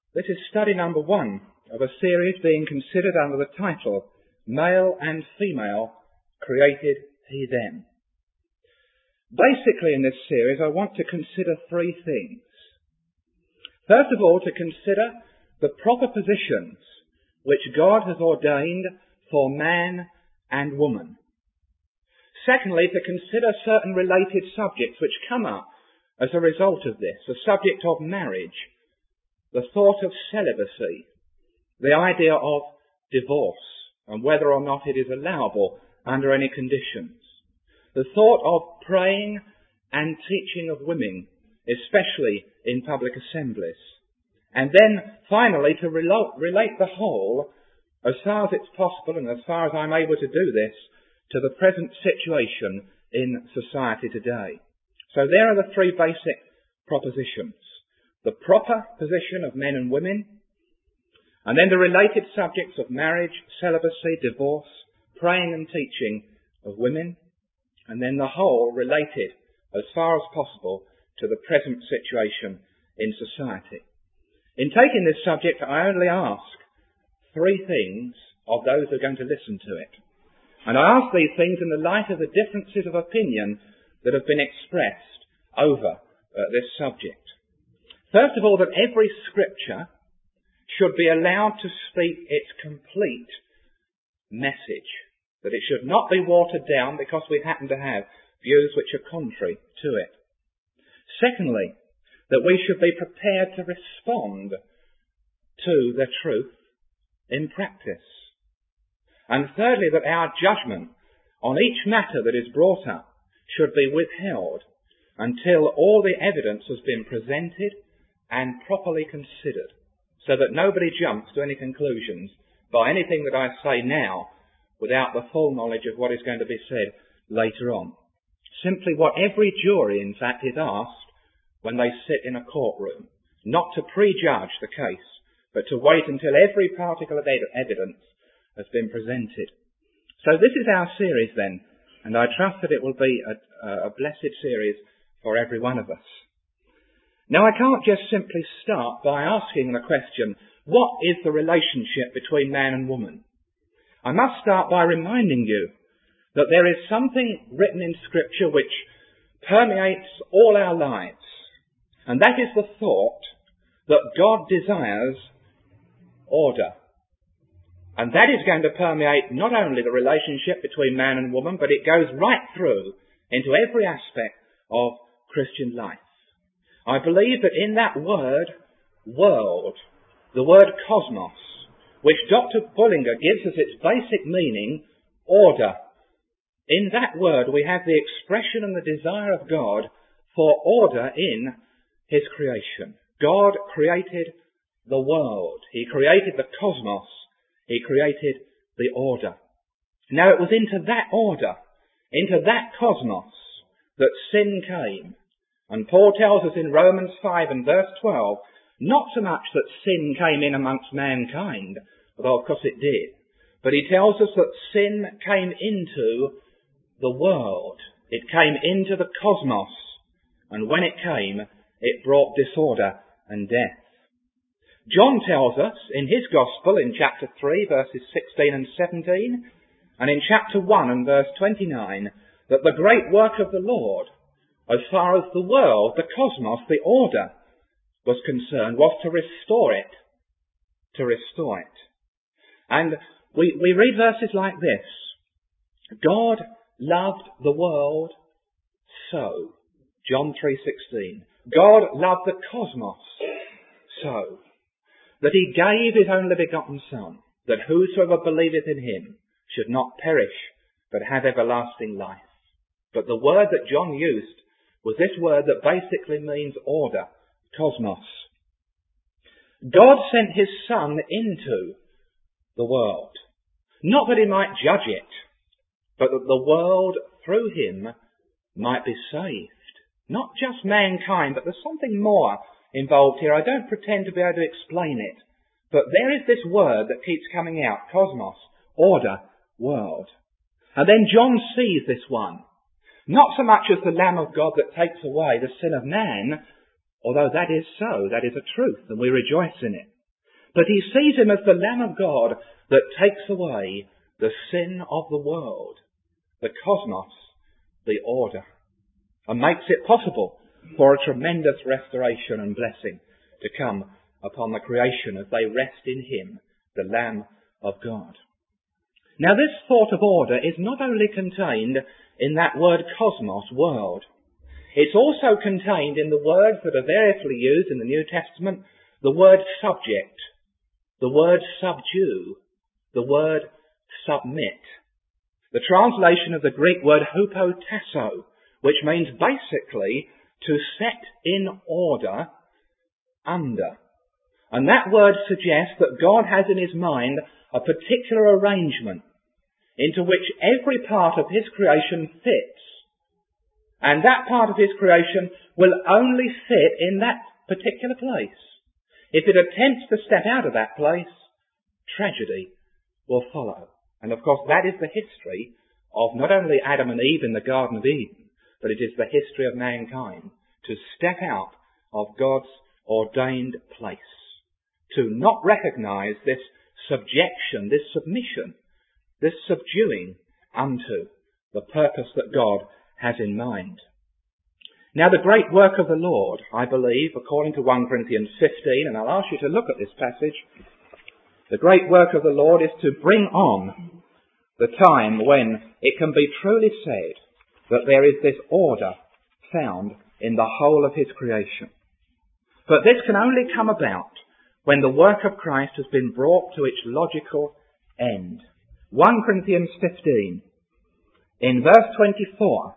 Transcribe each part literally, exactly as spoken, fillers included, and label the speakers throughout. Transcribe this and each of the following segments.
Speaker 1: This is study number one of a series being considered under the title, Male and Female, Created He Them. Basically in this series I want to consider three things. First of all, to consider the proper positions which God has ordained for man and woman. Secondly, to consider certain related subjects which come up as a result of this. The subject of marriage, the thought of celibacy, the idea of divorce and whether or not it is allowable under any conditions. The thought of praying and teaching of women, especially in public assemblies. And then finally to relo- relate the whole, as far as it's possible and as far as I'm able to do this, to the present situation in society today. So there are the three basic propositions. The proper position of men and women, and then the related subjects of marriage, celibacy, divorce, praying and teaching of women, and then the whole related, as far as possible, to the present situation in society. In taking this subject, I only ask three things of those who are going to listen to it. And I ask these things in the light of the differences of opinion that have been expressed over uh, this subject. First of all, that every scripture should be allowed to speak its complete message. That it should not be watered down because we happen to have views which are contrary to it. Secondly, that we should be prepared to respond to the truth in practice. And thirdly, that our judgment on each matter that is brought up should be withheld until all the evidence has been presented and properly considered, so that nobody jumps to any conclusions by anything that I say now without the full knowledge of what is going to be said later on. Simply what every jury, in fact, is asked when they sit in a courtroom, not to prejudge the case, but to wait until every particle of ed- evidence has been presented. So this is our series then, and I trust that it will be a, a blessed series for every one of us. Now I can't just simply start by asking the question, what is the relationship between man and woman? I must start by reminding you that there is something written in Scripture which permeates all our lives, and that is the thought that God desires order. And that is going to permeate not only the relationship between man and woman, but it goes right through into every aspect of Christian life. I believe that in that word, world, the word cosmos, which Doctor Bullinger gives us its basic meaning, order. In that word we have the expression and the desire of God for order in His creation. God created the world. He created the cosmos. He created the order. Now it was into that order, into that cosmos, that sin came. And Paul tells us in Romans five and verse twelve, not so much that sin came in amongst mankind, although of course it did, but he tells us that sin came into the world. It came into the cosmos. And when it came, it brought disorder and death. John tells us in his Gospel in chapter three verses sixteen and seventeen and in chapter one and verse twenty-nine that the great work of the Lord, as far as the world, the cosmos, the order was concerned, was to restore it. To restore it. And we, we read verses like this. God loved the world so. John three sixteen. God loved the cosmos so, that he gave his only begotten Son, that whosoever believeth in him should not perish, but have everlasting life. But the word that John used was this word that basically means order, cosmos. God sent his Son into the world, not that he might judge it, but that the world through him might be saved. Not just mankind, but there's something more involved here. I don't pretend to be able to explain it. But there is this word that keeps coming out, cosmos, order, world. And then John sees this one, not so much as the Lamb of God that takes away the sin of man, although that is so, that is a truth, and we rejoice in it. But he sees him as the Lamb of God that takes away the sin of the world, the cosmos, the order, and makes it possible for a tremendous restoration and blessing to come upon the creation as they rest in him, the Lamb of God. Now this thought of order is not only contained in that word cosmos, world. It's also contained in the words that are variously used in the New Testament, the word subject, the word subdue, the word submit. The translation of the Greek word hupotasso, which means basically to set in order under. And that word suggests that God has in his mind a particular arrangement into which every part of his creation fits. And that part of his creation will only fit in that particular place. If it attempts to step out of that place, tragedy will follow. And of course that is the history of not only Adam and Eve in the Garden of Eden, but it is the history of mankind to step out of God's ordained place, to not recognize this subjection, this submission, this subduing unto the purpose that God has in mind. Now the great work of the Lord, I believe, according to First Corinthians fifteen, and I'll ask you to look at this passage, the great work of the Lord is to bring on the time when it can be truly said that there is this order found in the whole of his creation. But this can only come about when the work of Christ has been brought to its logical end. First Corinthians fifteen, in verse twenty-four,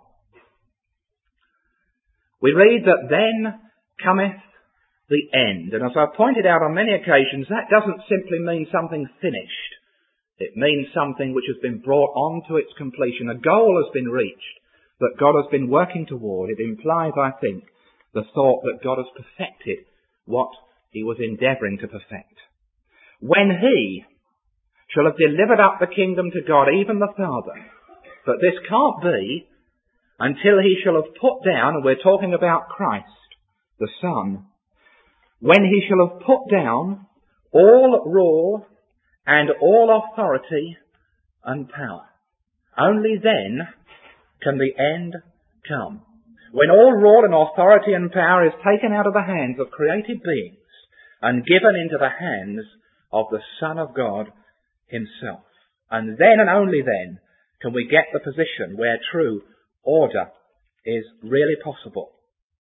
Speaker 1: we read that then cometh the end. And as I've pointed out on many occasions, that doesn't simply mean something finished. It means something which has been brought on to its completion. A goal has been reached that God has been working toward. It implies, I think, the thought that God has perfected what he was endeavouring to perfect. When he shall have delivered up the kingdom to God, even the Father. But this can't be until he shall have put down, and we're talking about Christ, the Son, when he shall have put down all rule and all authority and power. Only then can the end come. When all rule and authority and power is taken out of the hands of created beings and given into the hands of the Son of God himself. And then and only then can we get the position where true order is really possible.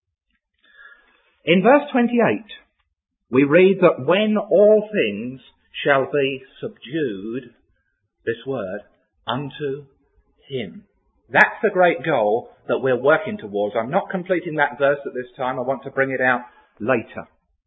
Speaker 1: In verse twenty-eight, we read that when all things shall be subdued, this word, unto him. That's the great goal that we're working towards. I'm not completing that verse at this time. I want to bring it out later.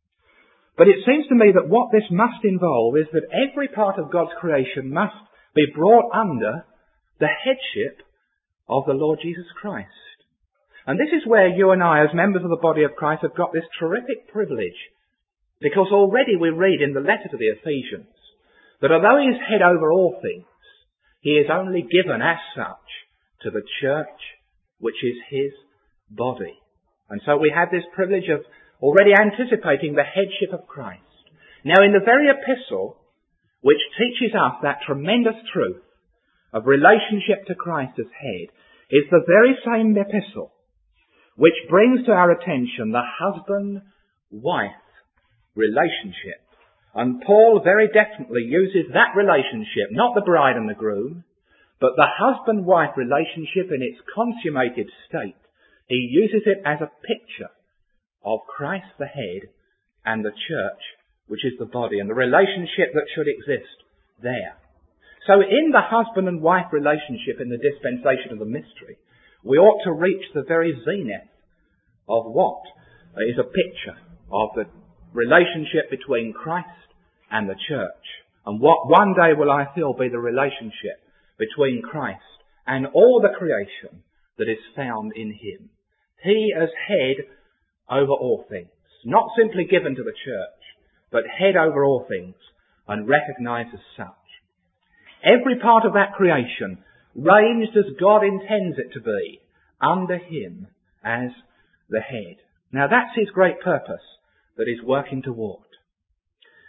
Speaker 1: But it seems to me that what this must involve is that every part of God's creation must be brought under the headship of the Lord Jesus Christ. And this is where you and I, as members of the body of Christ, have got this terrific privilege. Because already we read in the letter to the Ephesians that although he is head over all things, he is only given as such to the church, which is his body. And so we have this privilege of already anticipating the headship of Christ. Now in the very epistle, which teaches us that tremendous truth of relationship to Christ as head, is the very same epistle which brings to our attention the husband-wife relationship. And Paul very definitely uses that relationship, not the bride and the groom, but the husband-wife relationship in its consummated state. He uses it as a picture of Christ the head and the church, which is the body, and the relationship that should exist there. So in the husband and wife relationship in the dispensation of the mystery, we ought to reach the very zenith of what is a picture of the relationship between Christ and the church. And what one day will I feel be the relationship between Christ and all the creation that is found in him. He as head over all things, not simply given to the church, but head over all things and recognized as such. Every part of that creation ranged as God intends it to be, under him as the head. Now that's his great purpose that he's working toward.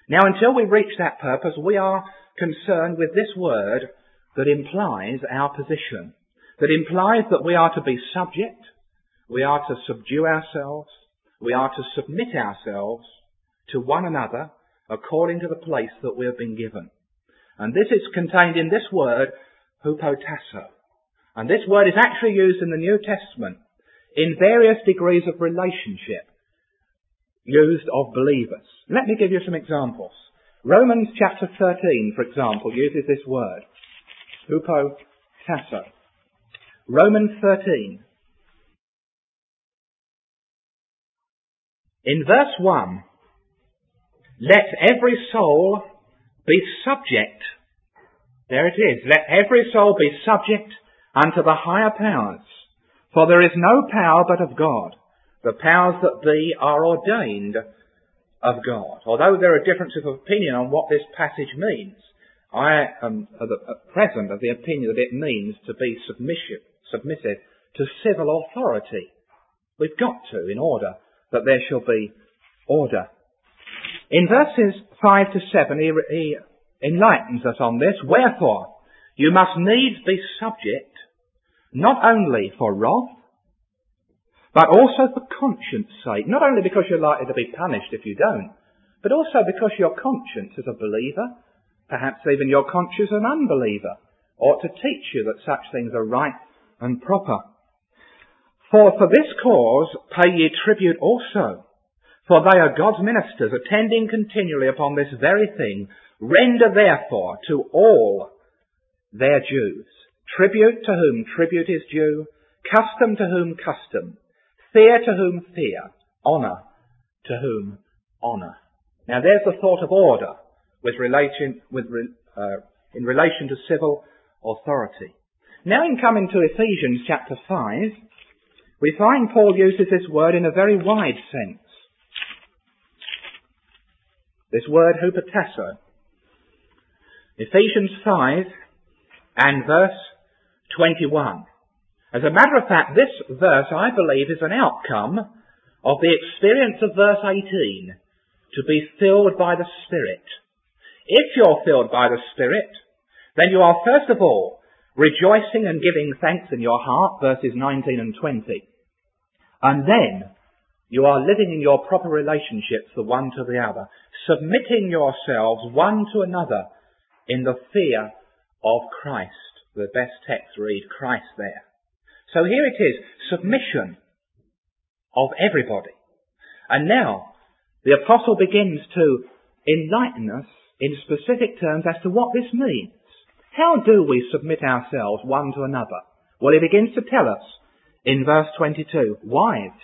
Speaker 1: Now, until we reach that purpose, we are concerned with this word that implies our position, that implies that we are to be subject, we are to subdue ourselves, we are to submit ourselves to one another according to the place that we have been given. And this is contained in this word, hupotasso. And this word is actually used in the New Testament in various degrees of relationship used of believers. Let me give you some examples. Romans chapter thirteen, for example, uses this word, hupotasso. Romans thirteen. In verse one, let every soul be subject. There it is. Let every soul be subject unto the higher powers. For there is no power but of God. The powers that be are ordained of God. Although there are differences of opinion on what this passage means, I am at present of the opinion that it means to be submissive, submissive to civil authority. We've got to, in order that there shall be order. In verses five to seven, he, he enlightens us on this. Wherefore, you must needs be subject, not only for wrath, but also for conscience sake. Not only because you're likely to be punished if you don't, but also because your conscience as a believer, perhaps even your conscience as an unbeliever, ought to teach you that such things are right and proper. For for this cause pay ye tribute also, for they are God's ministers, attending continually upon this very thing. Render therefore to all their dues. Tribute to whom tribute is due, custom to whom custom, fear to whom fear, honour to whom honour. Now there's the thought of order with relation, with, uh, in relation to civil authority. Now in coming to Ephesians chapter five, we find Paul uses this word in a very wide sense. This word, hupotasso. Ephesians five and verse twenty-one. As a matter of fact, this verse, I believe, is an outcome of the experience of verse eighteen, to be filled by the Spirit. If you're filled by the Spirit, then you are first of all rejoicing and giving thanks in your heart, verses nineteen and twenty. And then you are living in your proper relationships the one to the other, submitting yourselves one to another in the fear of Christ. The best text read Christ there. So here it is, submission of everybody. And now the apostle begins to enlighten us in specific terms as to what this means. How do we submit ourselves one to another? Well, he begins to tell us in verse twenty-two, wives,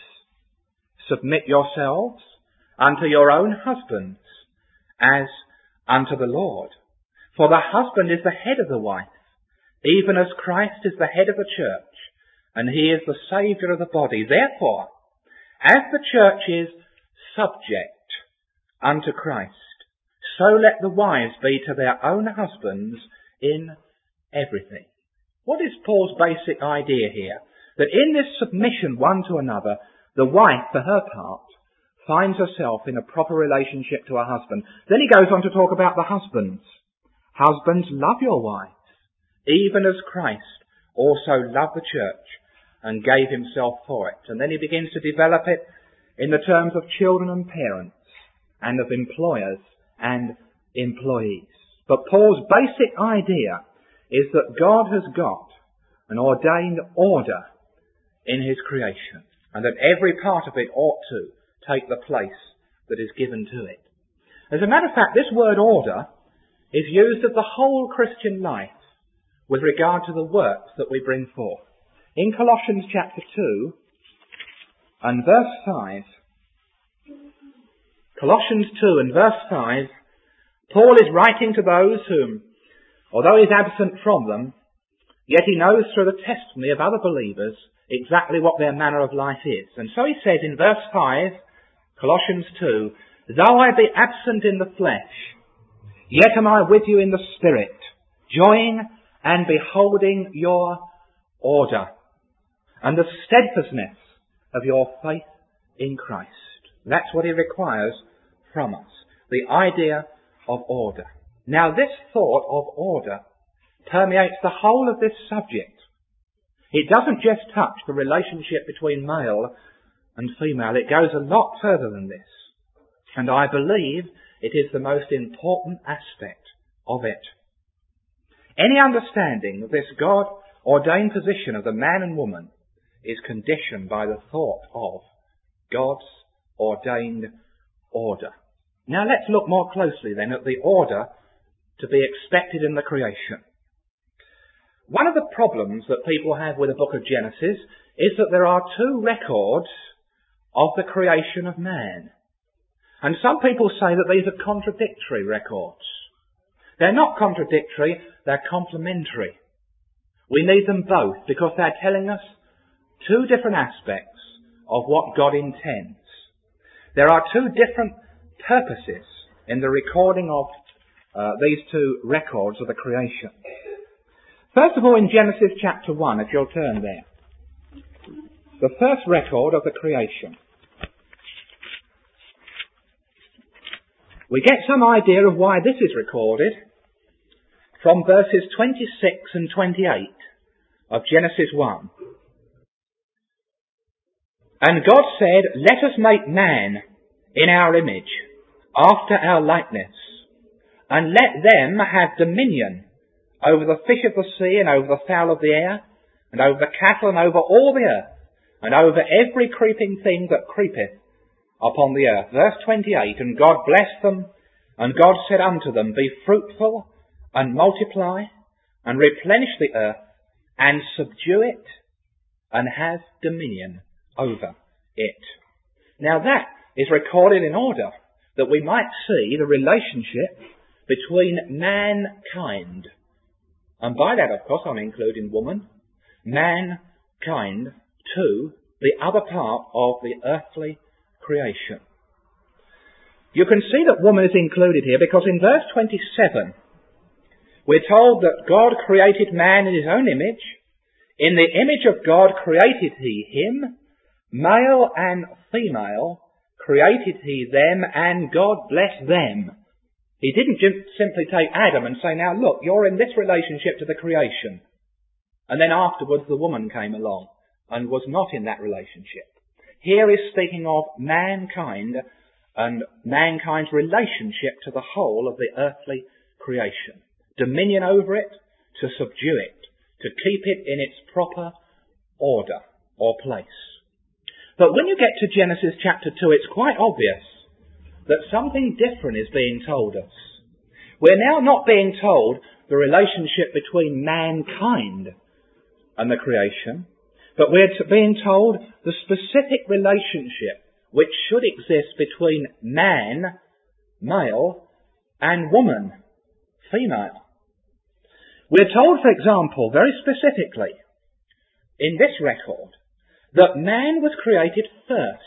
Speaker 1: submit yourselves unto your own husbands as unto the Lord. For the husband is the head of the wife, even as Christ is the head of the church, and he is the Saviour of the body. Therefore, as the church is subject unto Christ, so let the wives be to their own husbands in everything. What is Paul's basic idea here? That in this submission one to another, the wife, for her part, finds herself in a proper relationship to her husband. Then he goes on to talk about the husbands. Husbands, love your wives, even as Christ also loved the church and gave himself for it. And then he begins to develop it in the terms of children and parents, and of employers and employees. But Paul's basic idea is that God has got an ordained order in his creation, and that every part of it ought to take the place that is given to it. As a matter of fact, this word order is used of the whole Christian life with regard to the works that we bring forth. In Colossians chapter two and verse five, Colossians two and verse five, Paul is writing to those whom, although he's absent from them, yet he knows through the testimony of other believers exactly what their manner of life is. And so he says in verse five, Colossians two, though I be absent in the flesh, yet am I with you in the Spirit, joying and beholding your order and the steadfastness of your faith in Christ. That's what he requires from us. the idea of order. Now, this thought of order permeates the whole of this subject. It doesn't just touch the relationship between male and female. It goes a lot further than this. And I believe it is the most important aspect of it. Any understanding of this God-ordained position of the man and woman is conditioned by the thought of God's ordained order. Now let's look more closely then at the order to be expected in the creation. One of the problems that people have with the book of Genesis is that there are two records of the creation of man. And some people say that these are contradictory records. They're not contradictory, they're complementary. We need them both because they're telling us two different aspects of what God intends. There are two different purposes in the recording of uh, these two records of the creation. First of all, in Genesis chapter one, if you'll turn there, the first record of the creation. We get some idea of why this is recorded from verses twenty-six and twenty-eight of Genesis one. And God said, "Let us make man in our image, after our likeness, and let them have dominion over the fish of the sea, and over the fowl of the air, and over the cattle, and over all the earth, and over every creeping thing that creepeth upon the earth." Verse twenty-eight, "And God blessed them, and God said unto them, Be fruitful, and multiply, and replenish the earth, and subdue it, and have dominion over it." Now that is recorded in order that we might see the relationship between mankind, and by that, of course, I'm including woman, mankind to the other part of the earthly creation. You can see that woman is included here because in verse twenty-seven, we're told that God created man in his own image. In the image of God created he him, male and female created he them, and God blessed them. He didn't just simply take Adam and say, now look, you're in this relationship to the creation. And then afterwards the woman came along and was not in that relationship. Here is speaking of mankind and mankind's relationship to the whole of the earthly creation. Dominion over it, to subdue it, to keep it in its proper order or place. But when you get to Genesis chapter two, it's quite obvious that something different is being told us. We're now not being told the relationship between mankind and the creation, but we're being told the specific relationship which should exist between man, male, and woman, female. We're told, for example, very specifically, in this record, that man was created first.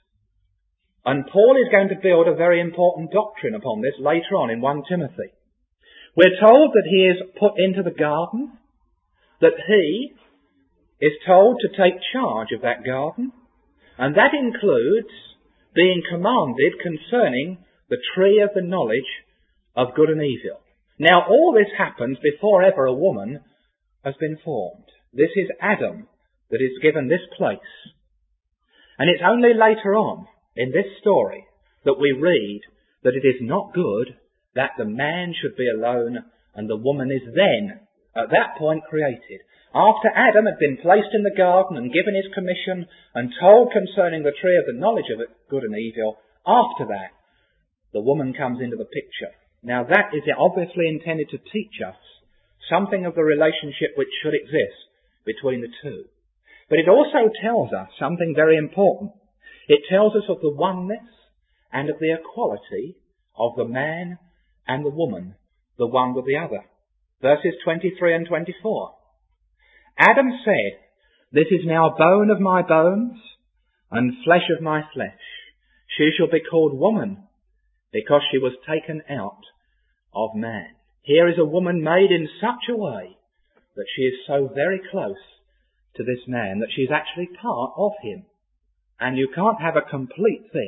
Speaker 1: And Paul is going to build a very important doctrine upon this later on in First Timothy. We're told that he is put into the garden, that he is told to take charge of that garden, and that includes being commanded concerning the tree of the knowledge of good and evil. Now, all this happens before ever a woman has been formed. This is Adam that is given this place. And it's only later on in this story that we read that it is not good that the man should be alone and the woman is then, at that point, created. After Adam had been placed in the garden and given his commission and told concerning the tree of the knowledge of good and evil, after that, the woman comes into the picture. Now that is obviously intended to teach us something of the relationship which should exist between the two. But it also tells us something very important. It tells us of the oneness and of the equality of the man and the woman, the one with the other. Verses twenty-three and twenty-four. Adam said, "This is now bone of my bones and flesh of my flesh. She shall be called woman because she was taken out of man." Here is a woman made in such a way that she is so very close to this man that she is actually part of him. And you can't have a complete thing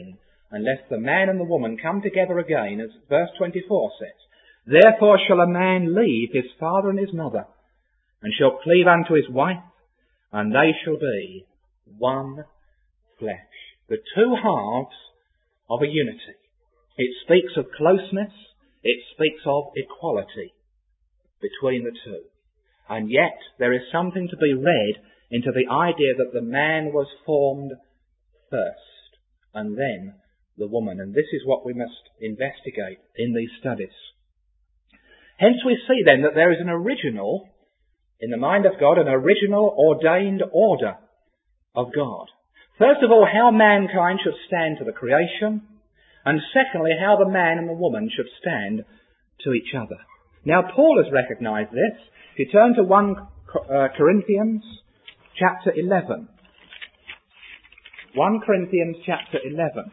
Speaker 1: unless the man and the woman come together again, as verse twenty-four says. Therefore shall a man leave his father and his mother, and shall cleave unto his wife, and they shall be one flesh. The two halves of a unity. It speaks of closeness, it speaks of equality between the two. And yet there is something to be read into the idea that the man was formed first, and then the woman. And this is what we must investigate in these studies. Hence we see then that there is an original, in the mind of God, an original ordained order of God. First of all, how mankind should stand to the creation, and secondly, how the man and the woman should stand to each other. Now Paul has recognised this. If you turn to First Corinthians chapter eleven. First Corinthians chapter eleven.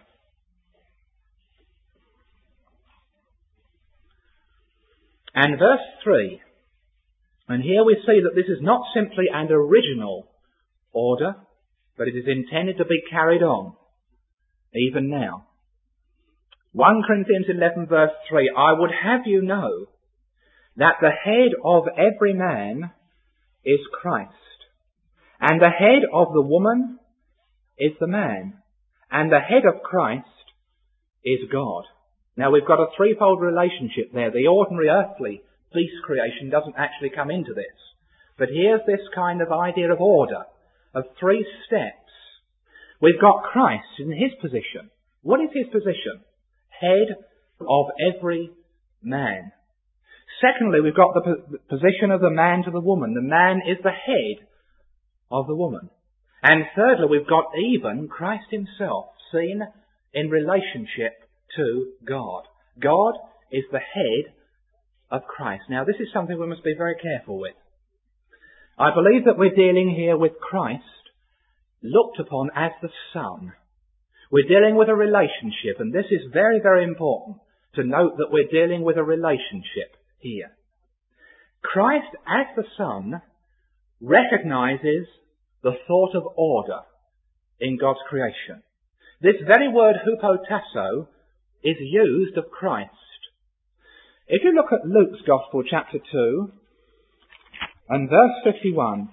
Speaker 1: And verse three. And here we see that this is not simply an original order, but it is intended to be carried on, even now. First Corinthians eleven verse three, I would have you know that the head of every man is Christ, and the head of the woman is the man, and the head of Christ is God. Now we've got a threefold relationship there. The ordinary earthly beast creation doesn't actually come into this. But here's this kind of idea of order, of three steps. We've got Christ in his position. What is his position? Head of every man. Secondly, we've got the po- position of the man to the woman. The man is the head of the woman. And thirdly, we've got even Christ himself seen in relationship to God. God is the head of Christ. Now this is something we must be very careful with. I believe that we're dealing here with Christ looked upon as the Son. We're dealing with a relationship, and this is very, very important to note that we're dealing with a relationship here. Christ as the Son recognises the thought of order in God's creation. This very word hupotasso is used of Christ. If you look at Luke's Gospel, chapter two, and verse fifty-one,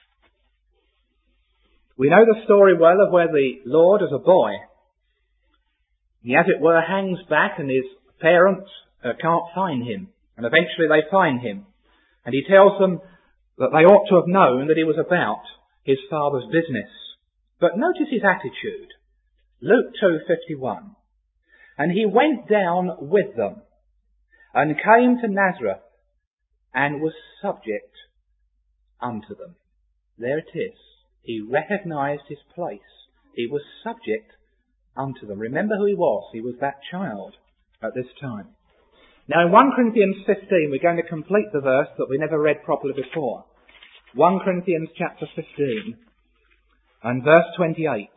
Speaker 1: we know the story well of where the Lord, as a boy, he, as it were, hangs back and his parents uh, can't find him. And eventually they find him. And he tells them that they ought to have known that he was about his father's business. But notice his attitude. Luke two fifty-one. And he went down with them, and came to Nazareth, and was subject unto them. There it is. He recognised his place. He was subject unto them. Remember who he was. He was that child at this time. Now in First Corinthians fifteen, we're going to complete the verse that we never read properly before. First Corinthians chapter fifteen, and verse twenty-eight.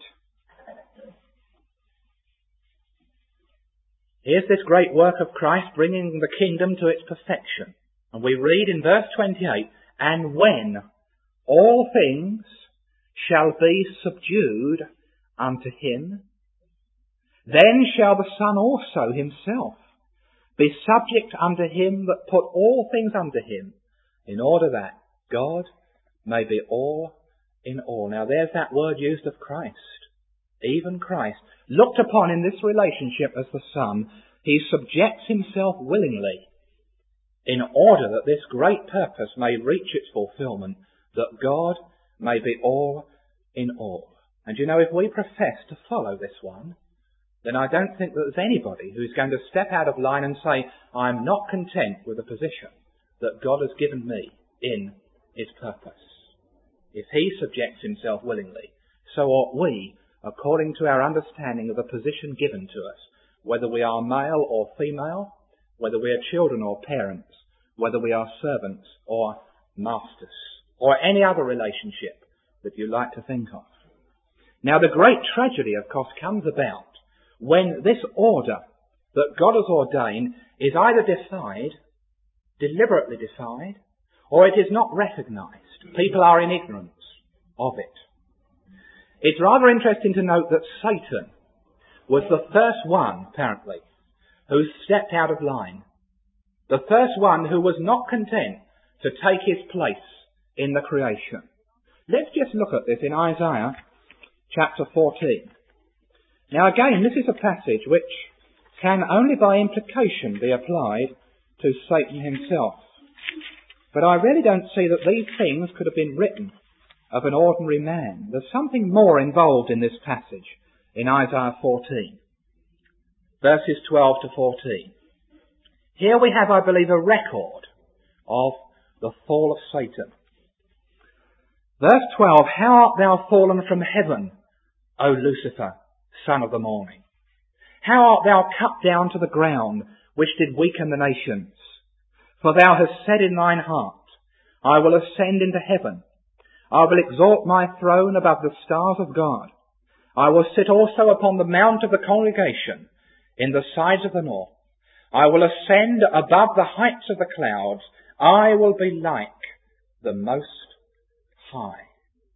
Speaker 1: Here's this great work of Christ bringing the kingdom to its perfection. And we read in verse twenty-eight, and when all things shall be subdued unto him, then shall the Son also himself be subject unto him that put all things under him, in order that God may be all in all. Now there's that word used of Christ. Even Christ, looked upon in this relationship as the Son, he subjects himself willingly in order that this great purpose may reach its fulfillment, that God may be all in all. And you know, if we profess to follow this one, then I don't think that there's anybody who's going to step out of line and say, I'm not content with the position that God has given me in his purpose. If he subjects himself willingly, so ought we, according to our understanding of the position given to us, whether we are male or female, whether we are children or parents, whether we are servants or masters, or any other relationship that you like to think of. Now the great tragedy, of course, comes about when this order that God has ordained is either defied, deliberately defied, or it is not recognised. People are in ignorance of it. It's rather interesting to note that Satan was the first one, apparently, who stepped out of line. The first one who was not content to take his place in the creation. Let's just look at this in Isaiah chapter fourteen. Now again, this is a passage which can only by implication be applied to Satan himself. But I really don't see that these things could have been written of an ordinary man. There's something more involved in this passage in Isaiah fourteen, verses twelve to fourteen. Here we have, I believe, a record of the fall of Satan. Verse twelve, how art thou fallen from heaven, O Lucifer, son of the morning? How art thou cut down to the ground, which did weaken the nations? For thou hast said in thine heart, I will ascend into heaven. I will exalt my throne above the stars of God. I will sit also upon the mount of the congregation in the sides of the north. I will ascend above the heights of the clouds. I will be like the Most High.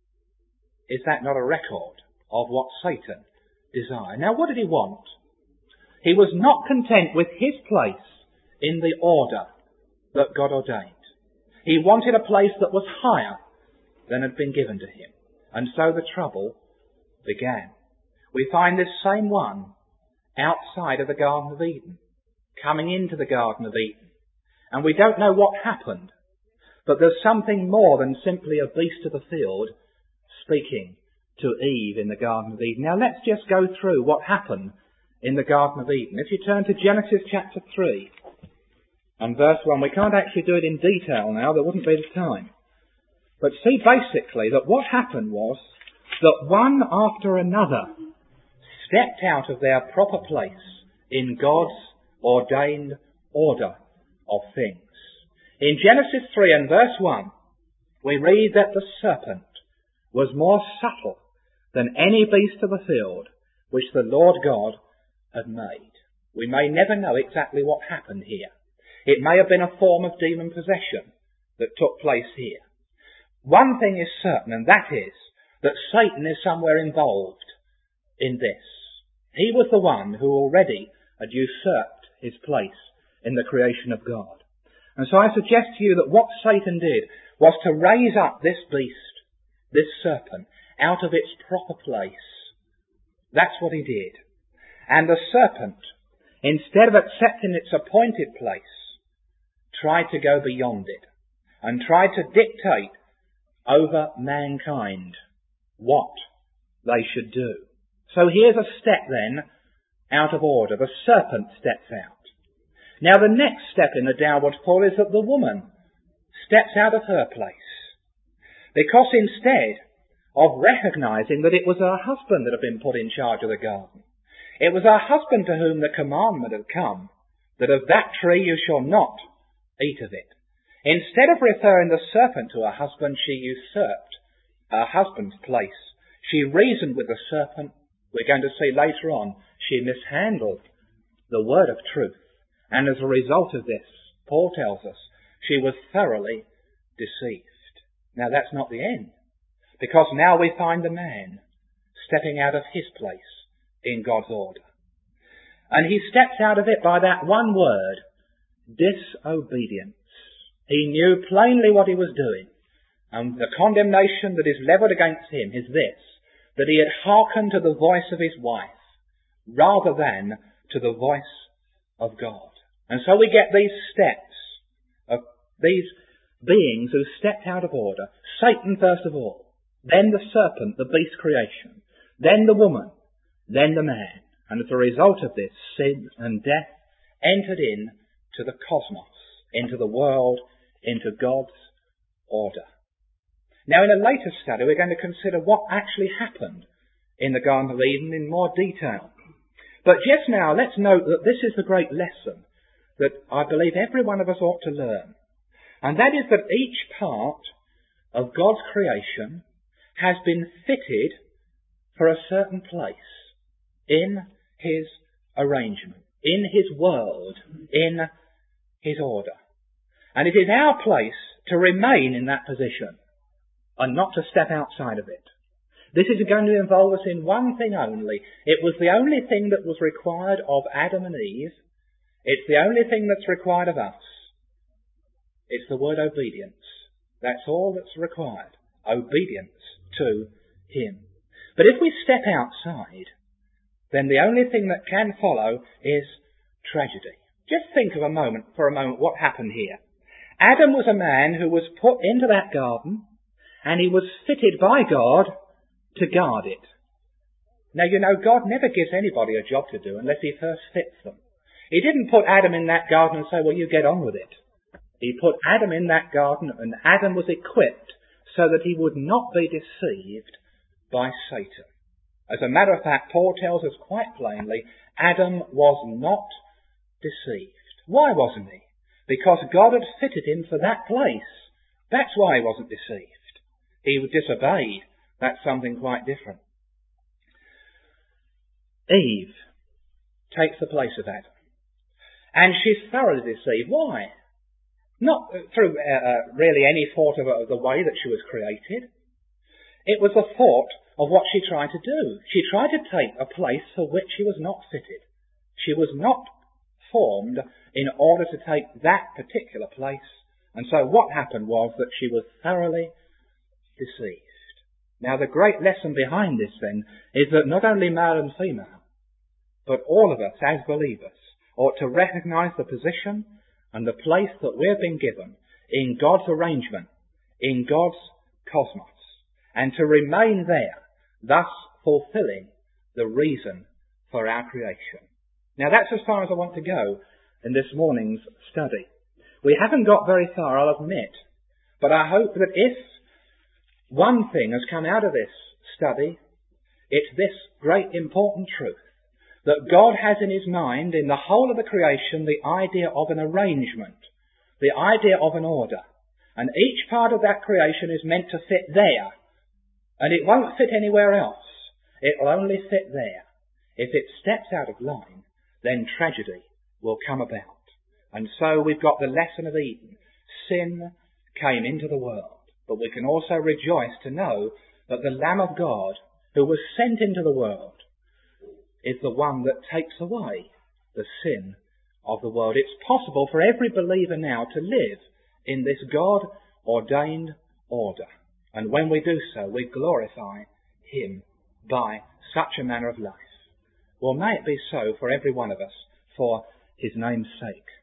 Speaker 1: Is that not a record of what Satan desired? Now, what did he want? He was not content with his place in the order that God ordained. He wanted a place that was higher than had been given to him. And so the trouble began. We find this same one outside of the Garden of Eden, coming into the Garden of Eden. And we don't know what happened, but there's something more than simply a beast of the field speaking to Eve in the Garden of Eden. Now let's just go through what happened in the Garden of Eden. If you turn to Genesis chapter three and verse one, we can't actually do it in detail now, there wouldn't be the time. But see basically that what happened was that one after another stepped out of their proper place in God's ordained order of things. In Genesis three and verse one, we read that the serpent was more subtle than any beast of the field which the Lord God had made. We may never know exactly what happened here. It may have been a form of demon possession that took place here. One thing is certain, and that is that Satan is somewhere involved in this. He was the one who already had usurped his place in the creation of God. And so I suggest to you that what Satan did was to raise up this beast, this serpent, out of its proper place. That's what he did. And the serpent, instead of accepting its appointed place, tried to go beyond it and tried to dictate over mankind what they should do. So here's a step then out of order. The serpent steps out. Now the next step in the downward fall is that the woman steps out of her place. Because instead of recognizing that it was her husband that had been put in charge of the garden, it was her husband to whom the commandment had come, that of that tree you shall not eat of it. Instead of referring the serpent to her husband, she usurped her husband's place. She reasoned with the serpent. We're going to see later on, she mishandled the word of truth. And as a result of this, Paul tells us, she was thoroughly deceived. Now that's not the end, because now we find the man stepping out of his place in God's order. And he steps out of it by that one word, disobedience. He knew plainly what he was doing, and the condemnation that is levelled against him is this, that he had hearkened to the voice of his wife rather than to the voice of God. And so we get these steps of these beings who stepped out of order. Satan first of all, then the serpent, the beast creation, then the woman, then the man. And as a result of this, sin and death entered in to the cosmos, into the world, into God's order. Now in a later study we're going to consider what actually happened in the Garden of Eden in more detail. But just now let's note that this is the great lesson that I believe every one of us ought to learn. And that is that each part of God's creation has been fitted for a certain place in his arrangement, in his world, in his order. And it is our place to remain in that position and not to step outside of it. This is going to involve us in one thing only. It was the only thing that was required of Adam and Eve. It's the only thing that's required of us. It's the word obedience. That's all that's required. Obedience to him. But if we step outside, then the only thing that can follow is tragedy. Just think of a moment, for a moment, what happened here. Adam was a man who was put into that garden, and he was fitted by God to guard it. Now, you know, God never gives anybody a job to do unless he first fits them. He didn't put Adam in that garden and say, well, you get on with it. He put Adam in that garden, and Adam was equipped so that he would not be deceived by Satan. As a matter of fact, Paul tells us quite plainly, Adam was not deceived. Why wasn't he? Because God had fitted him for that place. That's why he wasn't deceived. He disobeyed. That's something quite different. Eve takes the place of Adam. And she's thoroughly deceived. Why? Not through uh, uh, really any fault of, of the way that she was created. It was a fault of what she tried to do. She tried to take a place for which she was not fitted. She was not formed in order to take that particular place. And so what happened was that she was thoroughly deceived. Now the great lesson behind this then is that not only male and female, but all of us as believers ought to recognise the position and the place that we've been given in God's arrangement, in God's cosmos, and to remain there, thus fulfilling the reason for our creation. Now that's as far as I want to go in this morning's study. We haven't got very far, I'll admit, but I hope that if one thing has come out of this study, it's this great important truth, that God has in his mind, in the whole of the creation, the idea of an arrangement, the idea of an order. And each part of that creation is meant to fit there. And it won't fit anywhere else. It will only fit there. If it steps out of line, then tragedy will come about. And so we've got the lesson of Eden. Sin came into the world. But we can also rejoice to know that the Lamb of God, who was sent into the world, is the one that takes away the sin of the world. It's possible for every believer now to live in this God-ordained order. And when we do so, we glorify him by such a manner of life. Well, may it be so for every one of us, for his name's sake.